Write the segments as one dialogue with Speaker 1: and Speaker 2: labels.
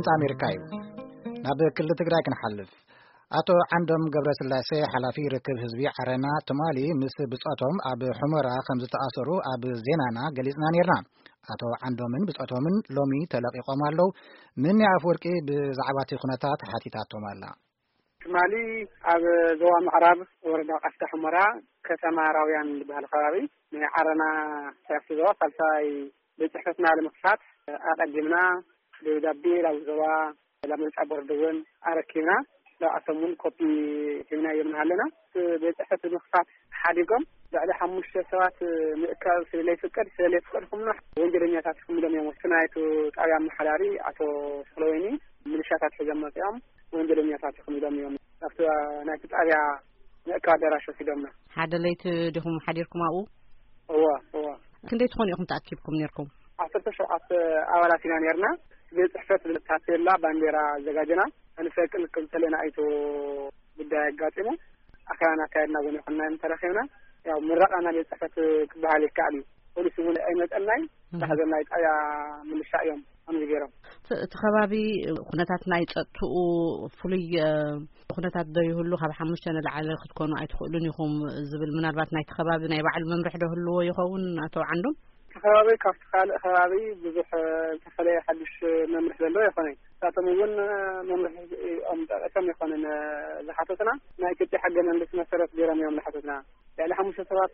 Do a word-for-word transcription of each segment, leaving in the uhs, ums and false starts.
Speaker 1: ድምጽ አሜሪካ እዩ ናብ ክልል ትግራይ ክንሓልፍ አቶ ዓንዶም ገብረስላሴ ሓላፊ ርክብ ህዝቢ ዓረና ትማሊ ምስ ብጾቶም ኣብ ሕመራ ከም ዝተኣሰሩ ኣብ ዜናና ገሊጽና ነርና አቶ ዓንዶምን ብጾቶምን ሎሚ ተለቂቆም ኣለው ምን ያፈወርቂ ብዛዕባ እቲ ኩነታት ሓቲታቶም ኣላ
Speaker 2: ትማሊ ኣብ ዞባ ምዕራብ ወረዳ ቃፍታ ሕመራ ከተማ ራውያን ዝበሃል ከባቢ ናይ ዓረና ሰፊሮ ሳልሳይ በጽሕፈትና ለመክሳት ኣቀድምና ደብዳቤ ላብ ዞባ ለምርጫ ቦርድ እውን ኣረኪብና ለኣሰሙን ኮፒ ሂብና የምናለና በጽሕፈት መክሳት ሓዲጎም بعد حمش سوات مأكل سلي فكر سلي فكر خمنا وانجلني تاسكم لهم يوم سنايتو تعيام محلاري عتو سلويني من شاتات حجمة يوم وانجلني تاسكم لهم يوم أفتوا نايت تعيا مأكل دراسة في دمنا
Speaker 3: هذا ليت دهم حديركم أو
Speaker 2: هو هو
Speaker 3: كنت تخوني أخم تأكيبكم نيركم
Speaker 2: عصرت شو عص أولا فينا نيرنا بيت حفظ التحصيل لا بانديرا زجاجنا أنا فاكر كنت لنا أيتو بداية قاتمه أخانا كنا ونحنا نترخينا ያው ምራቃና ለጽፈት ከባህል ይካሊ ፖሊስ ምን አይነት አናይ ታዘና ይጣያ ምን ሻዮም አምዝገረም
Speaker 3: ተኸባቢ ኩነታት ናይ ጸጥኡ ፍሉይ ኩነታት ደይ ሁሉ ካብ ሓሙሽተ ለዓለ ክትኮኑ ኣይትኽእሉን ይኹም ዝብል ምናልባት ናይ ተኸባቢ ናይ ባዕል መምርሕ ደህልዎ ይኸውን አቶ ዓንዶም
Speaker 2: ተኸባቢ ካብ ተኻል ተኸባቢ ብዙሕ ተፈለየ ሓድሽ መምርሕ ዘሎ ይኾነ ታተሙን መምርሕ ኦም ተቀሰም ይኾነ ዝሓተትና ናይ ኢትዮጵያ ሕገ መንግስት መሰረት ገረም እዮም ዝሓተትና ያለ ሓሙሽተ ሰባት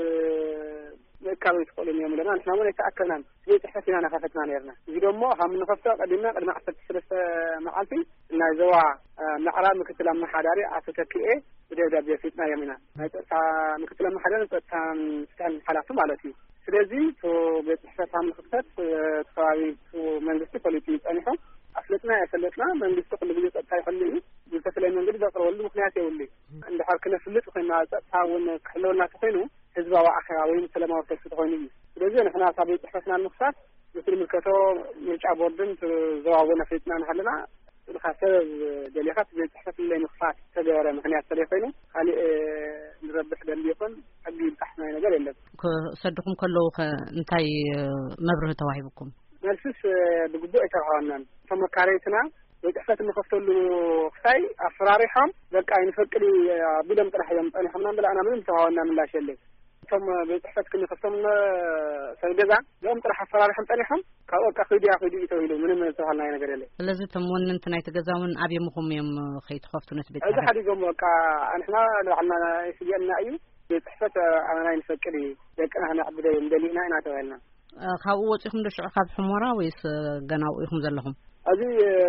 Speaker 2: መካበይ ተቆልን እዮም ለና ንሕና ወለ ተኣከብና ቤትሕፈትና ነኸፈትና ነርና እዚ ደሞ ሃም ንኸፍቶ ቀድምና ቀድማ ዓሰርተ ሰለስተ መዓልቲ ናይ ዞባ ምዕራብ ምክትል አመሓዳሪ አቶ ተክኤ በደብዳቤ ፊትና የሚና ናይ ጸጥታ ምክትል አመሓዳሪ ጸጥታን ስታን ሓላፊ ማለት እዩ ስለዚህ ቶ ቤትሕፈት ሃም ንኽፈት ተኸባቢ መንግስቲ ፖሊሲ ጸኒሖም አፍለጥና ያሰለጥና መንግስት ሁሉ ጊዜ ጸጥታ ይፈልይ በተለይ መንገድ ዘቅርበሉ ምክንያት ይውልይ እንደ ሐርክነ ፍልጥ ኮይና ጸጥታውን ክህልውና ተኮይኑ ህዝባዊ አኸራ ወይም ሰላማዊ ሰልፍ ተኮይኑ ስለዚህ ንሕና ሳብ ጽሕፈትና ንክሳት ምስል ምልከቶ ምርጫ ቦርድን ዘዋወነ ፍልጥና ንሓለና ለኻሰብ ደሊኻት ጽሕፈት ላይ ንክሳት ተገበረ ምክንያት ተለይፈይኑ ካሊ ንረብሕ ደንብ ይኹን ሕጊ ይልጣሕና ነገር የለን
Speaker 3: ሰድኩም ከለው እንታይ መብርህ ተዋሂብኩም
Speaker 2: መልስስ ብግቡእ አይተርሃዋናን ተመካሪትና ወጥፈት ንኸፍተሉ ክሳይ አፍራሪሖም በቃ ይንፈቅድ ቢለም ጥራሕ እዮም ጠኒሖምና ብላና ምንም ተዋወና ምላሽ የለይ ቶም በጥፈት ክንኸፍቶም ሰንገዛ ሎም ጥራሕ አፍራሪሖም ጠኒሖም ካብኦካ ኺዲያ ኺዲ ተውሉ ምንም ተዋልና ነገር የለይ
Speaker 3: ስለዚህ ተሞንንት ናይ ተገዛውን ኣብየምኹም እዮም ኸይትኸፍቱ ነስ ቤት
Speaker 2: እዚ ሓዲጎም በቃ አንሕና ለዓልና ይስየልና እዩ በጥፈት አና ይንፈቅድ ደቅና ንዕብደ እንደሊና ኢና ተዋልና
Speaker 3: ካብ ወጪኹም ደሽዑ ካብ ሕሞራ ወይስ ገናው ኢኹም ዘለኹም
Speaker 2: እዚ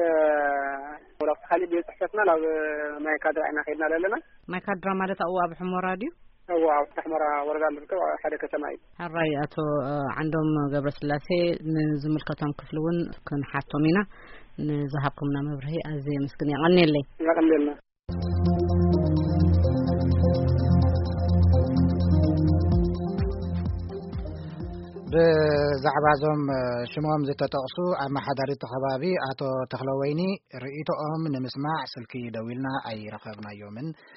Speaker 2: ወላፍ ካሊ ቤትሕፈትና ላብ ማይ ካድራ ኢና ኸይድና ለለና
Speaker 3: ማይ ካድራ ማለት አው ኣብ ሕሞራ ዲዩ
Speaker 2: አው ኣብ ሕሞራ ወረዳ ልርከብ ሓደ ከተማ እዩ
Speaker 3: ሓራይ አቶ ዓንዶም ገብረስላሴ ንዝምልከቶም ክፍል እውን ክንሓቶም ኢና ንዝሃብኩምና መብርሂ ኣዝየ ምስግን ይቐኒለይ
Speaker 2: ይቐኒልና
Speaker 1: ብዛዕባዞም ሽሞም ዝተጠቕሱ ኣመሓዳሪ ተኸባቢ አቶ ተኽለወይኒ ርእይቶኦም ንምስማዕ ስልኪ ደዊልና ኣይረኸብናዮምን